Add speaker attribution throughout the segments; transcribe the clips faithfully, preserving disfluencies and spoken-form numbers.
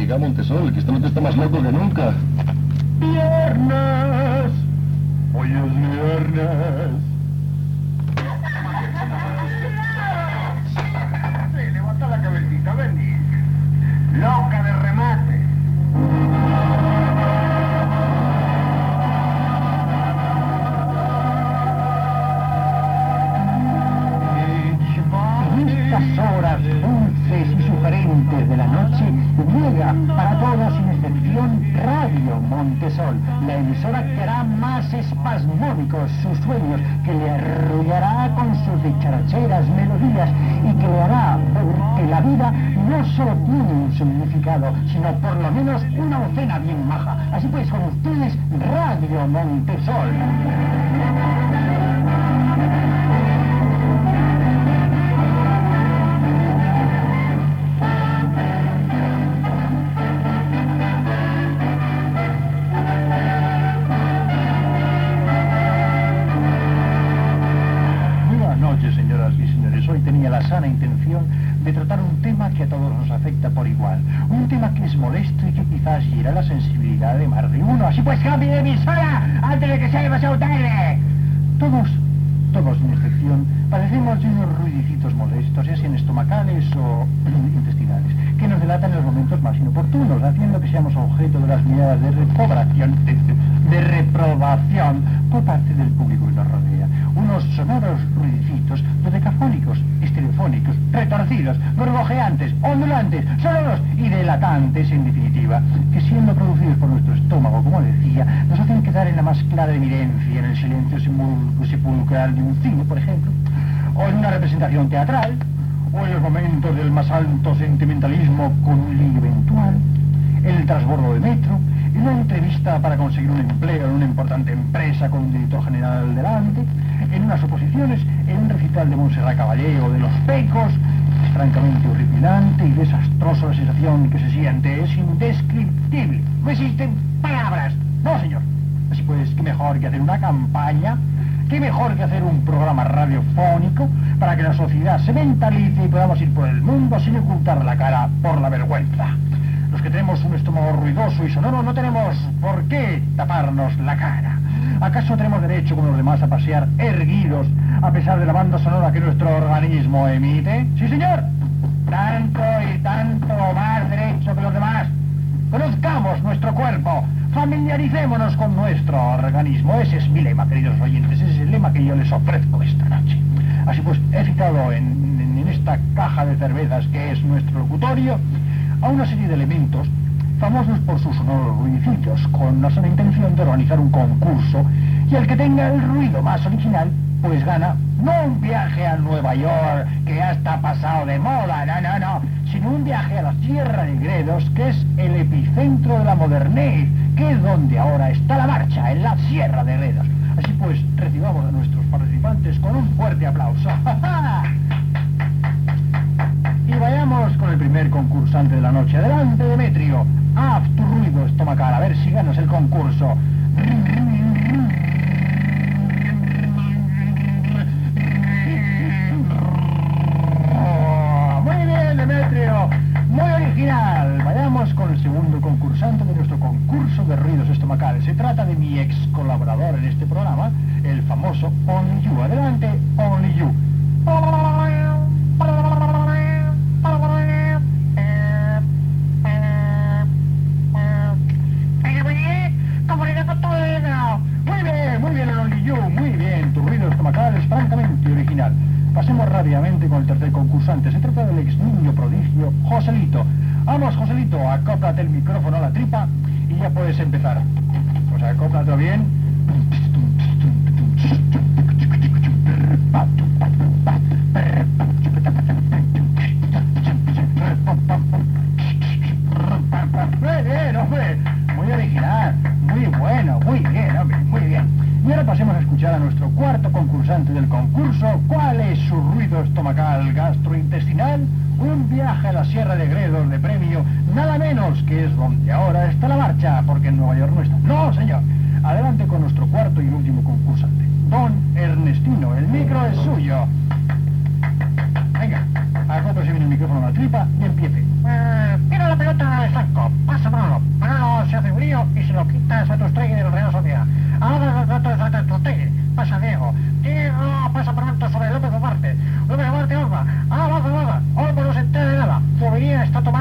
Speaker 1: Diga, Montesol, que esta noche está más loco que nunca.
Speaker 2: ¡Viernes! Hoy es viernes. Sí, levanta la cabecita, vení. Loca de remate.
Speaker 3: Estas horas dulces y sugerentes de la noche llega para todos sin excepción Radio Montesol, la emisora que hará más espasmódicos sus sueños, que le arrullará con sus dicharacheras melodías y que le hará ver que la vida no solo tiene un significado, sino por lo menos una docena bien maja. Así pues, con ustedes, Radio Montesol. Hoy tenía la sana intención de tratar un tema que a todos nos afecta por igual. Un tema que es molesto y que quizás hiera la sensibilidad de más de uno. Así pues, cambie de emisora antes de que sea demasiado tarde. Todos, todos sin excepción, padecemos de unos ruidicitos molestos, ya sean estomacales o intestinales, que nos delatan en los momentos más inoportunos, haciendo que seamos objeto de las miradas de reprobación, de, de reprobación por parte del público que nos rodea. Unos sonoros ruidicitos, dodecafónicos, estereofónicos, retorcidos, gorgojeantes, ondulantes, sonoros y delatantes, en definitiva, que siendo producidos por nuestro estómago, como decía, nos hacen quedar en la más clara evidencia en el silencio sepulcral de un cine, por ejemplo, o en una representación teatral, o en los momentos del más alto sentimentalismo con un lío eventual, en el transbordo de metro, en una entrevista para conseguir un empleo en una importante empresa con un director general delante, en unas oposiciones, en un recital de Montserrat Caballé o de Los Pecos. Es francamente horripilante y desastrosa la sensación que se siente, es indescriptible, no existen palabras, no señor. Así pues, qué mejor que hacer una campaña, qué mejor que hacer un programa radiofónico para que la sociedad se mentalice y podamos ir por el mundo sin ocultar la cara por la vergüenza. Los que tenemos un estómago ruidoso y sonoro no tenemos por qué taparnos la cara. ¿Acaso tenemos derecho, como los demás, a pasear erguidos a pesar de la banda sonora que nuestro organismo emite? ¡Sí, señor! Tanto y tanto más derecho que los demás. Conozcamos nuestro cuerpo, familiaricémonos con nuestro organismo. Ese es mi lema, queridos oyentes, ese es el lema que yo les ofrezco esta noche. Así pues, he citado en, en, en esta caja de cervezas que es nuestro locutorio a una serie de elementos famosos por sus sonoros ruidicillos, con la sola intención de organizar un concurso, y el que tenga el ruido más original, pues gana, no un viaje a Nueva York, que ya está pasado de moda, no, no, no, sino un viaje a la Sierra de Gredos, que es el epicentro de la modernez, que es donde ahora está la marcha, en la Sierra de Gredos. Así pues, recibamos a nuestros participantes con un fuerte aplauso. Y vayamos con el primer concursante de la noche. Adelante, Demetrio. Haz tu ruido estomacal, a ver si ganas el concurso. Muy bien, Demetrio. Muy original. Vayamos con el segundo concursante de nuestro concurso de ruidos estomacales. Se trata de mi ex colaborador en este programa, el famoso Only You. Adelante, Only You. Es francamente original. Pasemos rápidamente con el tercer concursante. Se trata del ex niño prodigio, Joselito. Vamos, Joselito, acóplate el micrófono a la tripa y ya puedes empezar. Pues acóplatelo bien. Muy bien, hombre. Muy original. Muy bueno. Muy bien, hombre. Muy bien. Y ahora pasemos a escuchar a nuestro cuarto concursante del concurso. ¿Cuál es su ruido estomacal gastrointestinal? Un viaje a la Sierra de Gredos de premio, nada menos que es donde ahora está la marcha, porque en Nueva York no está. ¡No, señor! Adelante con nuestro cuarto y último concursante, don Ernestino. El micro es suyo. Venga, acóplese bien el micrófono a la tripa y empiece.
Speaker 4: Uh, tira la pelota al saco.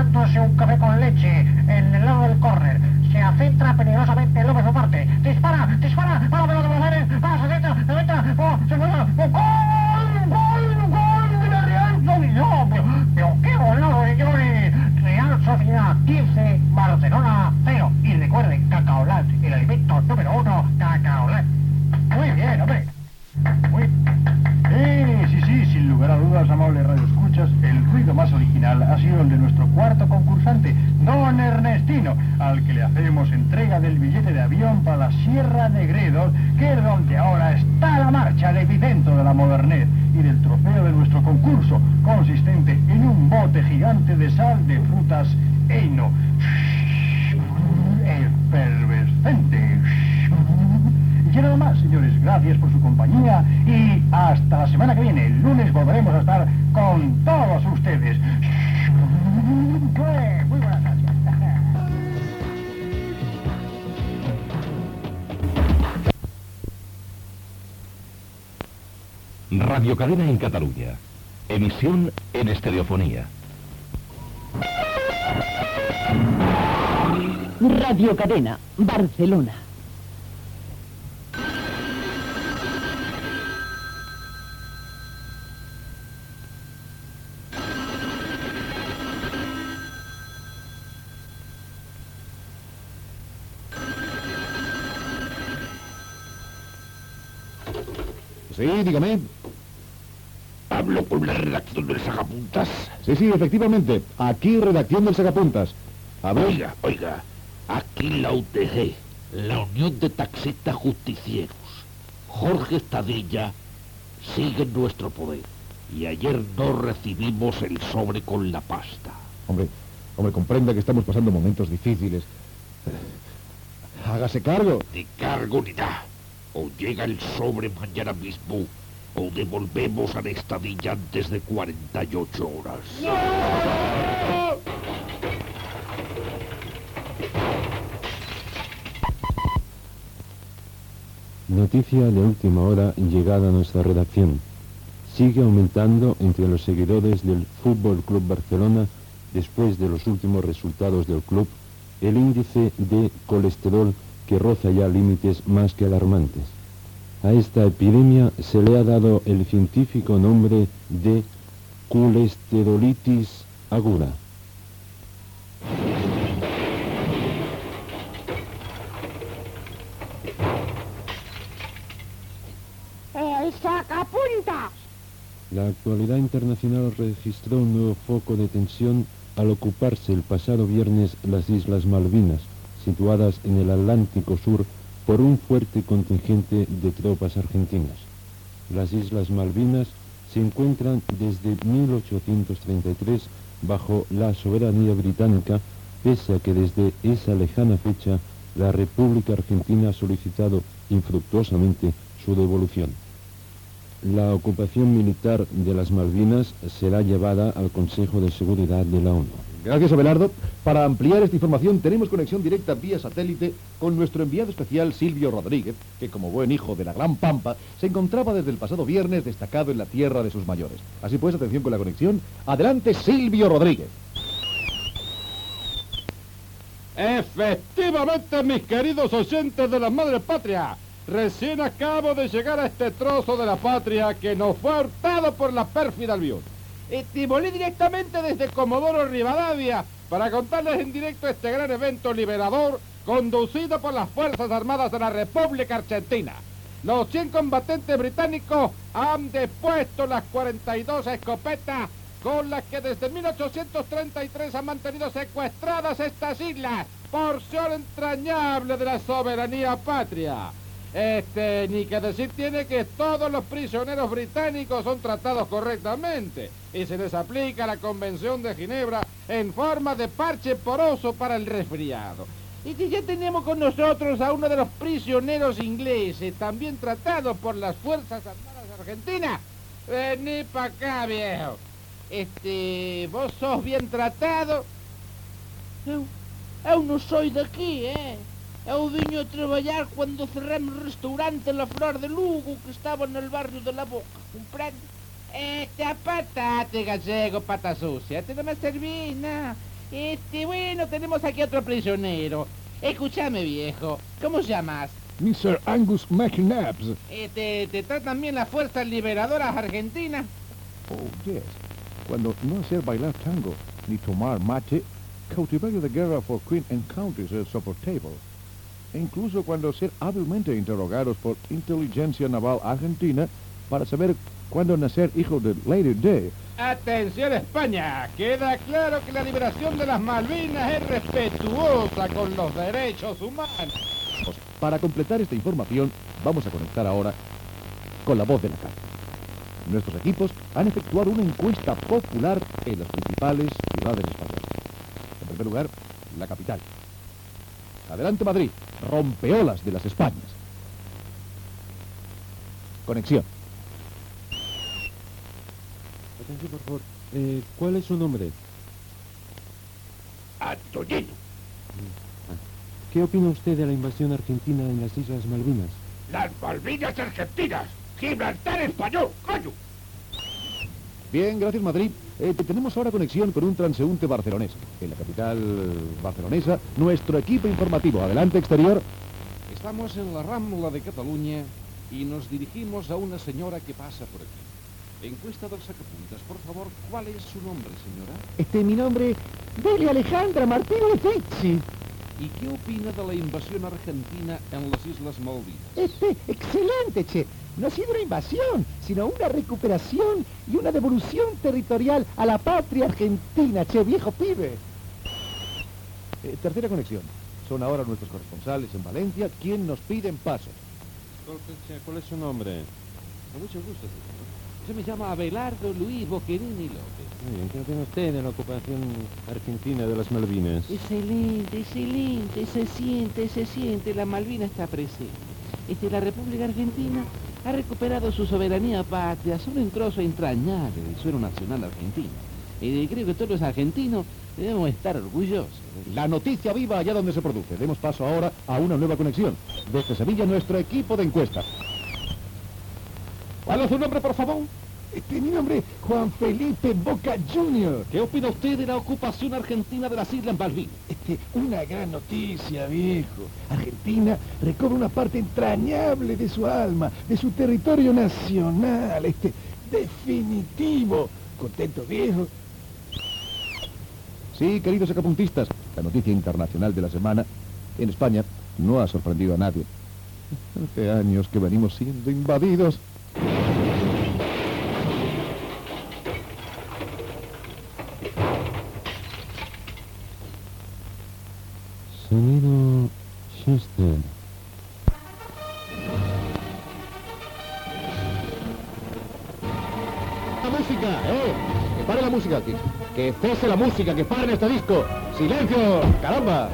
Speaker 3: tomándose un café con leche en el lado del córner. Se acentra peligrosamente López Oparte. Dispara, dispara, para la pelota de Mercedes. Va, se centra, se centra. Oh, se centra. ¡Oh, gol! ¡Gol! ¡Gol de la Real Sociedad! Pero, pero qué golazo, señores. Real Sociedad quince, Barcelona cero. Y recuerden, Cacaolat, el alimento número uno, Cacaolat. Muy bien, hombre. Muy Eh, sí, sí, sin lugar a dudas, amables radioescuchas, el ruido más original ha sido el de nuestro cuarto concursante, don Ernestino, al que le hacemos entrega del billete de avión para la Sierra de Gredos, que es donde ahora está la marcha, el epicentro de la modernez, y del trofeo de nuestro concurso, consistente en un bote gigante de sal de frutas Eino. Efervescente. Y nada más, señores, gracias por su compañía y hasta la semana que viene. El lunes volveremos a estar con todos ustedes. Muy buenas gracias.
Speaker 4: Radio Cadena en Cataluña. Emisión en estereofonía.
Speaker 5: Radio Cadena, Barcelona.
Speaker 1: Sí, dígame.
Speaker 4: Hablo con la redacción del Sacapuntas.
Speaker 1: Sí, sí, efectivamente. Aquí, redacción del Sacapuntas. A ver.
Speaker 4: Oiga, oiga. Aquí la U T G, la Unión de Taxistas Justicieros. Jorge Estadilla sigue en nuestro poder. Y ayer no recibimos el sobre con la pasta.
Speaker 1: Hombre, hombre, comprenda que estamos pasando momentos difíciles. Hágase cargo.
Speaker 4: Ni cargo ni nada. O llega el sobre mañana mismo, o devolvemos a la Estadilla antes de cuarenta y ocho horas. ¡No!
Speaker 6: Noticia de última hora llegada a nuestra redacción. Sigue aumentando entre los seguidores del Fútbol Club Barcelona, después de los últimos resultados del club, el índice de colesterol que roza ya límites más que alarmantes. A esta epidemia se le ha dado el científico nombre de colesterolitis aguda.
Speaker 7: ¡El sacapuntas!
Speaker 6: La actualidad internacional registró un nuevo foco de tensión al ocuparse el pasado viernes las Islas Malvinas, situadas en el Atlántico Sur, por un fuerte contingente de tropas argentinas. Las Islas Malvinas se encuentran desde mil ochocientos treinta y tres bajo la soberanía británica, pese a que desde esa lejana fecha la República Argentina ha solicitado infructuosamente su devolución. La ocupación militar de las Malvinas será llevada al Consejo de Seguridad de la ONU.
Speaker 1: Gracias, Abelardo. Para ampliar esta información tenemos conexión directa vía satélite con nuestro enviado especial Silvio Rodríguez, que como buen hijo de la Gran Pampa, se encontraba desde el pasado viernes destacado en la tierra de sus mayores. Así pues, atención con la conexión. Adelante, Silvio Rodríguez.
Speaker 8: Efectivamente, mis queridos oyentes de la Madre Patria, recién acabo de llegar a este trozo de la patria que nos fue hurtado por la pérfida Albión. Y volé directamente desde Comodoro Rivadavia para contarles en directo este gran evento liberador conducido por las Fuerzas Armadas de la República Argentina. Los cien combatientes británicos han depuesto las cuarenta y dos escopetas con las que desde mil ochocientos treinta y tres han mantenido secuestradas estas islas, porción entrañable de la soberanía patria. Este, ni que decir tiene que todos los prisioneros británicos son tratados correctamente y se les aplica la Convención de Ginebra en forma de parche poroso para el resfriado. Y que ya tenemos con nosotros a uno de los prisioneros ingleses, también tratados por las Fuerzas Armadas Argentinas. Vení pa' acá, viejo. Este, ¿vos sos bien tratado?
Speaker 7: Eu, eu no soy de aquí, eh? Eu vine a traballar cuando cerramos el restaurante La Flor de Lugo, que estaba en el barrio de La Boca, comprende?
Speaker 8: Este, patate gallego, pata sucia, te no me serví, no.
Speaker 7: Este, bueno, tenemos aquí otro prisionero. Escúchame, viejo. ¿Cómo se llamas?
Speaker 1: mister Angus McNabbs.
Speaker 7: Eh, ¿te, ¿Te tratan bien las fuerzas liberadoras argentinas?
Speaker 1: Oh, yes. Cuando no hacer bailar tango ni tomar mate, cautiverio de guerra for Queen and Countess es soportable. E incluso cuando ser hábilmente interrogados por inteligencia naval argentina para saber cuándo nacer hijo de Lady Day.
Speaker 8: Atención España, queda claro que la liberación de las Malvinas es respetuosa con los derechos humanos.
Speaker 1: Para completar esta información, vamos a conectar ahora con la voz de la calle. Nuestros equipos han efectuado una encuesta popular en las principales ciudades españolas. En primer lugar, la capital. Adelante Madrid, rompeolas de las Españas. Conexión.
Speaker 6: Atención, por favor. Eh, ¿Cuál es su nombre?
Speaker 4: Antoñino,
Speaker 6: ¿Qué opina usted de la invasión argentina en las Islas Malvinas?
Speaker 4: las Malvinas argentinas, Gibraltar español, coño.
Speaker 1: Bien, gracias Madrid. Eh, tenemos ahora conexión con un transeúnte barcelonés. En la capital barcelonesa, nuestro equipo informativo. Adelante, exterior.
Speaker 9: Estamos en la Rambla de Cataluña y nos dirigimos a una señora que pasa por aquí. Encuesta del sacapuntas, por favor, ¿cuál es su nombre, señora?
Speaker 10: Este, mi nombre es Delia Alejandra Martínez Fitzi.
Speaker 9: ¿Y qué opina de la invasión argentina en las Islas Malvinas?
Speaker 10: Este, excelente, che. No ha sido una invasión, sino una recuperación y una devolución territorial a la patria argentina, che, viejo pibe.
Speaker 1: Eh, tercera conexión. Son ahora nuestros corresponsales en Valencia quien nos piden paso.
Speaker 6: Disculpe, che, ¿cuál es su nombre?
Speaker 9: Con mucho gusto, señor. Se me llama Abelardo Luis Boquerini López.
Speaker 6: Muy bien, ¿qué opina usted de la ocupación argentina de las Malvinas?
Speaker 7: Excelente, excelente, se siente, se siente, la Malvina está presente. Este, la República Argentina ha recuperado su soberanía patria, son un trozo entrañable del suelo nacional argentino. Y creo que todos los argentinos debemos estar orgullosos.
Speaker 1: La noticia viva allá donde se produce. Demos paso ahora a una nueva conexión. Desde Sevilla, nuestro equipo de encuesta.
Speaker 8: ¿Cuál es su nombre, por favor?
Speaker 10: Este, mi nombre es Juan Felipe Boca junior
Speaker 9: ¿Qué opina usted de la ocupación argentina de las Islas Malvinas?
Speaker 10: Este, una gran noticia, viejo. Argentina recobra una parte entrañable de su alma, de su territorio nacional. Este, definitivo. ¿Contento, viejo?
Speaker 1: Sí, queridos sacapuntistas, la noticia internacional de la semana en España no ha sorprendido a nadie. Hace años que venimos siendo invadidos.
Speaker 6: Sonido Schuster.
Speaker 1: ¡La música, eh! ¡Que pare la música! ¡Que, que cese la música! ¡Que paren este disco! ¡Silencio! ¡Caramba!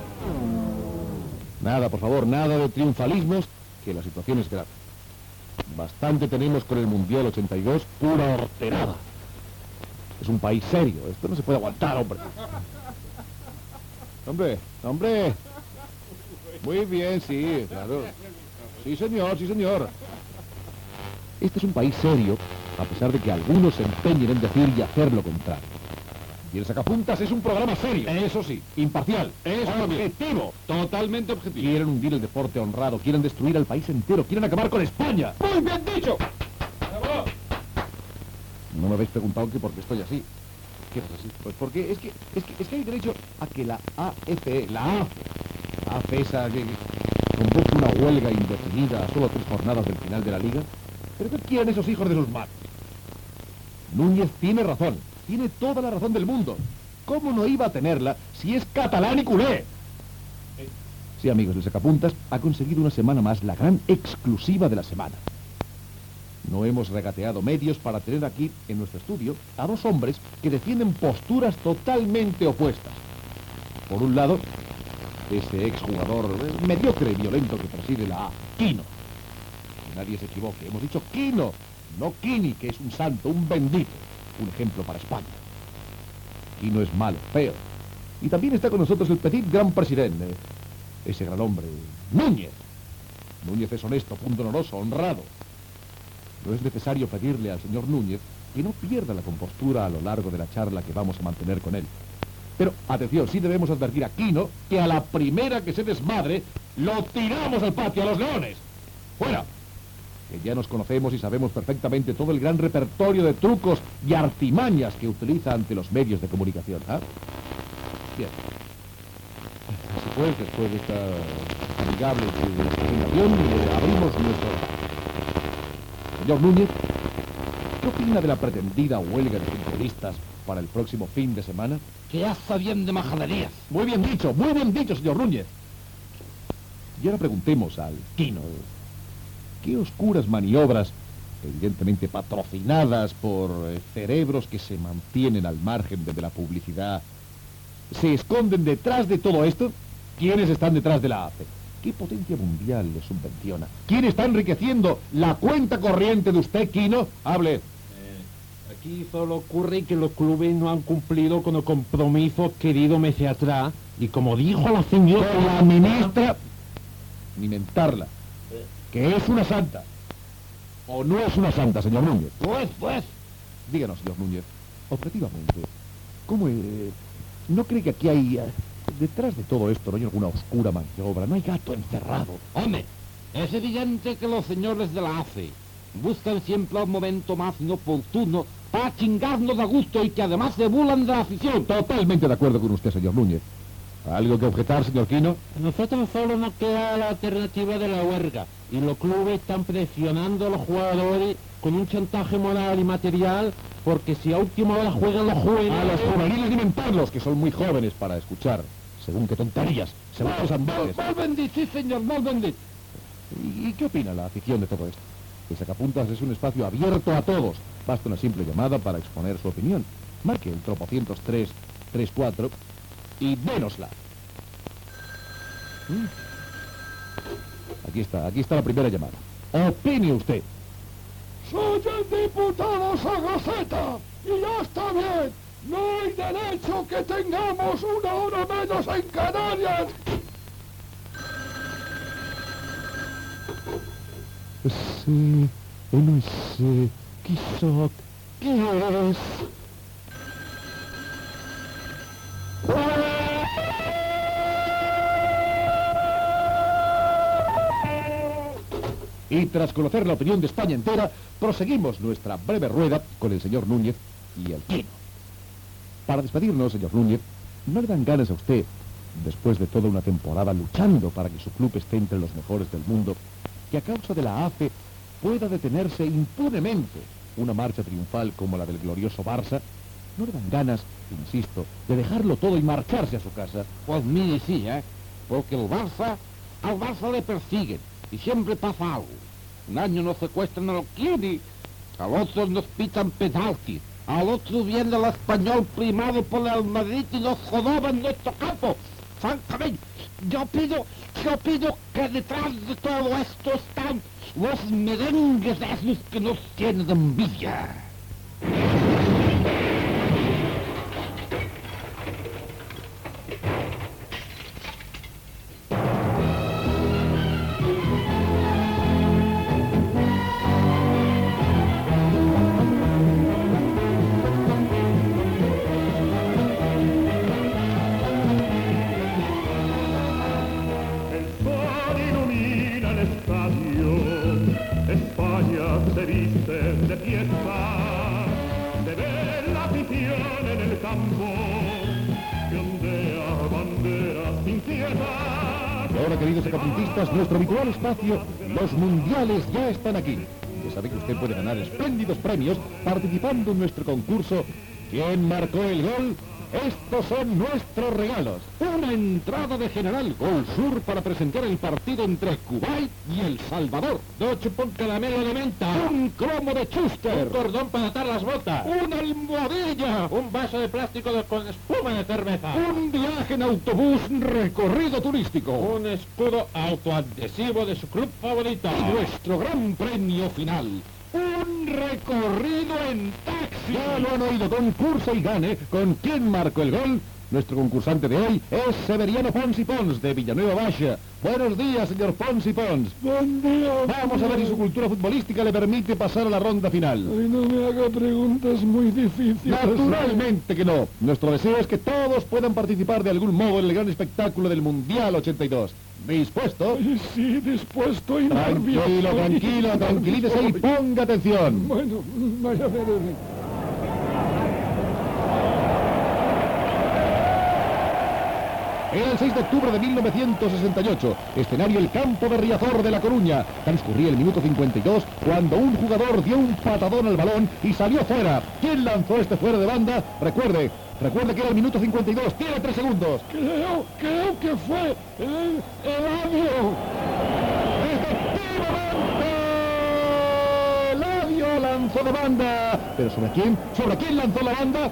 Speaker 1: Nada, por favor, nada de triunfalismos, que la situación es grave. Bastante tenemos con el Mundial ochenta y dos, pura horterada. Es un país serio, esto no se puede aguantar, hombre. Hombre, hombre. Muy bien, sí, claro. Sí, señor, sí, señor. Este es un país serio, a pesar de que algunos se empeñen en decir y hacer lo contrario. Y el Sacapuntas es un programa serio.
Speaker 8: Eso sí.
Speaker 1: Imparcial.
Speaker 8: Eso también.
Speaker 1: Objetivo.
Speaker 8: Totalmente objetivo.
Speaker 1: Quieren hundir el deporte honrado, quieren destruir al país entero, quieren acabar con España.
Speaker 8: ¡Muy bien dicho!
Speaker 1: No me habéis preguntado que por qué estoy así. ¿Qué es así? Pues porque es que, es que, es que hay derecho a que la A F E, la AFE, la AFE esa que convoque una huelga indefinida a solo tres jornadas del final de la Liga. ¿Pero qué quieren esos hijos de sus madres? Núñez tiene razón, tiene toda la razón del mundo. ¿Cómo no iba a tenerla si es catalán y culé? Sí, amigos, el Sacapuntas ha conseguido una semana más la gran exclusiva de la semana. No hemos regateado medios para tener aquí, en nuestro estudio, a dos hombres que defienden posturas totalmente opuestas. Por un lado, ese exjugador mediocre y violento que preside la A, Quino. Que nadie se equivoque, hemos dicho Quino, no Quini, que es un santo, un bendito, un ejemplo para España. Quino es malo, feo. Y también está con nosotros el petit gran presidente, ese gran hombre, Núñez. Núñez es honesto, pundonoroso, honrado. No es necesario pedirle al señor Núñez que no pierda la compostura a lo largo de la charla que vamos a mantener con él. Pero, atención, sí debemos advertir a Quino que a la primera que se desmadre, lo tiramos al patio a los leones. ¡Fuera! Que ya nos conocemos y sabemos perfectamente todo el gran repertorio de trucos y artimañas que utiliza ante los medios de comunicación, ¿ah? Bien. Así pues, después de esta amigable presentación, eh, abrimos nuestro... Señor Núñez, ¿qué opina de la pretendida huelga de futbolistas para el próximo fin de semana?
Speaker 4: Que hace bien de majaderías.
Speaker 1: Muy bien dicho, muy bien dicho, señor Núñez. Y ahora preguntemos al Quino, ¿qué oscuras maniobras, evidentemente patrocinadas por eh, cerebros que se mantienen al margen de, de la publicidad, se esconden detrás de todo esto? ¿Quiénes están detrás de la A F E? ¿Qué potencia mundial le subvenciona? ¿Quién está enriqueciendo la cuenta corriente de usted, Quino? Hable.
Speaker 11: Eh, aquí solo ocurre que los clubes no han cumplido con los compromisos queridos meses atrás, y como dijo la señora...
Speaker 1: Con la ministra... Ni mentarla. Que es una santa. ¿O no es una santa, señor Núñez?
Speaker 4: Pues, pues.
Speaker 1: Díganos, señor Núñez, objetivamente, ¿cómo eh, no cree que aquí hay... eh, detrás de todo esto no hay alguna oscura maniobra? ¿No hay gato encerrado?
Speaker 4: Hombre, es evidente que los señores de la A F E buscan siempre el momento más inoportuno para chingarnos a gusto y que además se burlan de la afición.
Speaker 1: Totalmente de acuerdo con usted, señor Núñez. ¿Algo que objetar, señor Quino?
Speaker 11: A nosotros solo nos queda la alternativa de la huelga, y los clubes están presionando a los jugadores con un chantaje moral y material, porque si a última hora juegan los jóvenes...
Speaker 1: A los juveniles alimentarlos, que son muy jóvenes para escuchar. Según qué tonterías, se van los ambares.
Speaker 4: Mal bendito, sí, señor, mal bendito.
Speaker 1: ¿Y, ¿Y qué opina la afición de todo esto? El Sacapuntas es un espacio abierto a todos. Basta una simple llamada para exponer su opinión. Marque el tropocientos tres, tres cuatro y dénosla. ¿Mm? Aquí está, aquí está la primera llamada. Opine usted.
Speaker 10: Soy el diputado Sagaceta, y ya está bien. No hay derecho que tengamos una hora menos en Canarias. Sí, no sé, quizá, ¿qué es?
Speaker 1: Y tras conocer la opinión de España entera, proseguimos nuestra breve rueda con el señor Núñez y el Quino. Para despedirnos, señor Núñez, ¿no le dan ganas a usted, después de toda una temporada luchando para que su club esté entre los mejores del mundo, que a causa de la A F E pueda detenerse impunemente una marcha triunfal como la del glorioso Barça? ¿No le dan ganas, insisto, de dejarlo todo y marcharse a su casa?
Speaker 4: Pues mire, sí, ¿eh? Porque el Barça, al Barça le persiguen y siempre pasa algo. Un año nos secuestran a los Kini, al otro nos pitan penalti, al otro viene el Español primado por el Madrid y nos jodoba en nuestro campo. Francamente, yo pido, yo pido que detrás de todo esto están los merengues esos que nos tienen de envidia.
Speaker 1: Ahora, queridos sacapuntistas, nuestro habitual espacio, los mundiales ya están aquí. Ya sabe que usted puede ganar espléndidos premios participando en nuestro concurso ¿Quién marcó el gol? Estos son nuestros regalos. Una entrada de General Gol Sur para presentar el partido entre Kuwait y El Salvador. Dos chupón caramelo de menta. Un cromo de Chuster.
Speaker 11: Un cordón para atar las botas.
Speaker 1: Una almohadilla.
Speaker 11: Un vaso de plástico de- con espuma de cerveza.
Speaker 1: Un viaje en autobús recorrido turístico.
Speaker 11: Un escudo autoadhesivo de su club favorito.
Speaker 1: Y nuestro gran premio final. Un recorrido en taxi. Ya lo han oído, concurso y gane con ¿Quién marcó el gol? Nuestro concursante de hoy es Severiano Pons y Pons, de Villanueva Baixa. Buenos días, señor Pons y Pons.
Speaker 10: Buen día.
Speaker 1: Vamos a ver si su cultura futbolística le permite pasar a la ronda final.
Speaker 10: Ay, no me haga preguntas muy difíciles.
Speaker 1: Naturalmente que no. Nuestro deseo es que todos puedan participar de algún modo en el gran espectáculo del Mundial ochenta y dos. ¿Dispuesto?
Speaker 10: Ay, sí, dispuesto y nervioso.
Speaker 1: Tranquilo, tranquilo, tranquilícese y ponga atención.
Speaker 10: Bueno, vaya a ver.
Speaker 1: Era el seis de octubre de mil novecientos sesenta y ocho, escenario el campo de Riazor de La Coruña. Transcurría el minuto cincuenta y dos cuando un jugador dio un patadón al balón y salió fuera. ¿Quién lanzó este fuera de banda? Recuerde, recuerde que era el minuto cincuenta y dos, tiene tres segundos.
Speaker 10: Creo, creo que fue el Eladio.
Speaker 1: ¡Efectivamente! Eladio lanzó de banda. ¿Pero sobre quién? ¿Sobre quién lanzó la banda?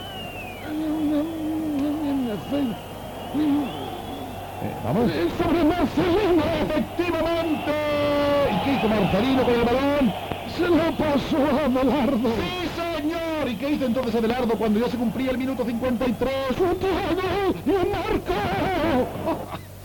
Speaker 1: Eh, vamos.
Speaker 10: Sobre Marcelino.
Speaker 1: ¡Efectivamente! ¿Y qué hizo Marcelino con el balón?
Speaker 10: Se lo pasó a Abelardo.
Speaker 1: ¡Sí, señor! ¿Y qué hizo entonces Abelardo cuando ya se cumplía el minuto cincuenta y tres?
Speaker 10: ¡Futuro! ¡Y marcó!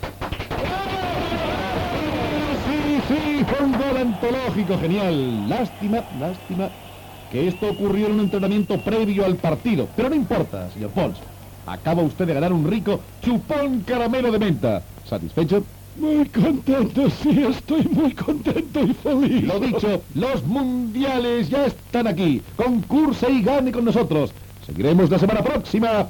Speaker 1: Sí, sí, fue un gol antológico, genial. Lástima, lástima que esto ocurrió en un entrenamiento previo al partido. Pero no importa, señor Pons. Acaba usted de ganar un rico chupón caramelo de menta. ¿Satisfecho?
Speaker 10: Muy contento, sí, estoy muy contento y feliz.
Speaker 1: Lo dicho, los mundiales ya están aquí. Concurse y gane con nosotros. Seguiremos la semana próxima.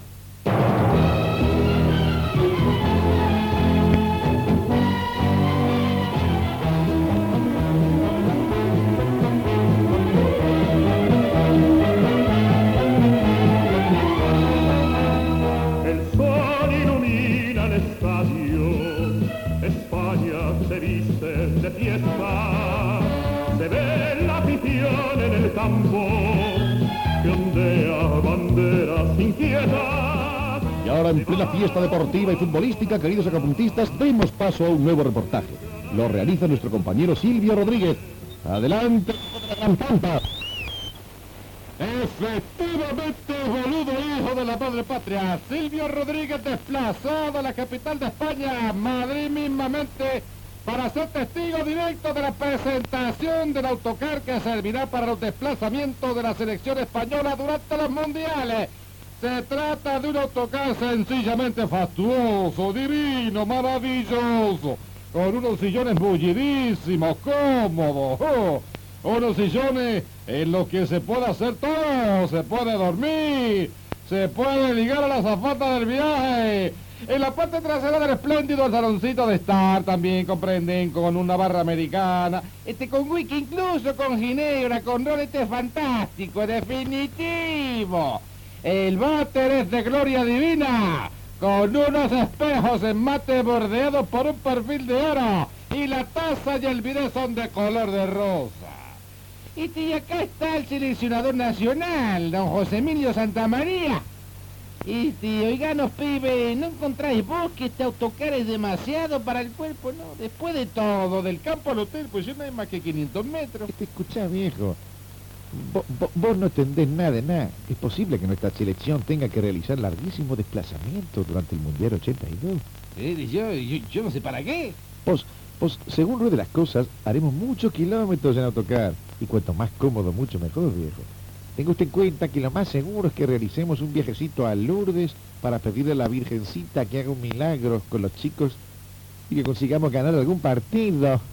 Speaker 12: Se ve la afición en el campo que ondea banderas inquietas.
Speaker 1: Y ahora, en plena fiesta deportiva y futbolística, queridos acapuntistas, demos paso a un nuevo reportaje. Lo realiza nuestro compañero Silvio Rodríguez. Adelante, de la Gran Pampa.
Speaker 8: Efectivamente, boludo hijo de la madre patria, Silvio Rodríguez desplazado a la capital de España, Madrid mismamente, para ser testigo directo de la presentación del autocar que servirá para los desplazamientos de la selección española durante los mundiales. Se trata de un autocar sencillamente fastuoso, divino, maravilloso, con unos sillones bullidísimos, cómodos, oh, unos sillones en los que se puede hacer todo, se puede dormir, se puede ligar a la azafata del viaje. En la parte trasera del espléndido saloncito de estar también, comprenden, con una barra americana, este con whisky incluso, con ginebra, con ron, este fantástico, definitivo. El váter es de gloria divina, con unos espejos en mate bordeados por un perfil de oro, y la taza y el bidet son de color de rosa. Y acá está el seleccionador nacional, don José Emilio Santamaría. Y tío, oiganos, pibe, ¿no encontráis vos que este autocar es demasiado para el cuerpo? No, después de todo, del campo al hotel, pues yo no hay más que quinientos metros.
Speaker 13: Te escuchá, viejo. Vos, vos, vos no entendés nada de nada. Es posible que nuestra selección tenga que realizar larguísimos desplazamientos durante el Mundial ochenta y dos.
Speaker 7: Eh, yo, yo, yo no sé para qué.
Speaker 13: Vos, vos, según ruede las cosas, haremos muchos kilómetros en autocar. Y cuanto más cómodo, mucho mejor, viejo. Tenga usted en cuenta que lo más seguro es que realicemos un viajecito a Lourdes para pedirle a la Virgencita que haga un milagro con los chicos y que consigamos ganar algún partido.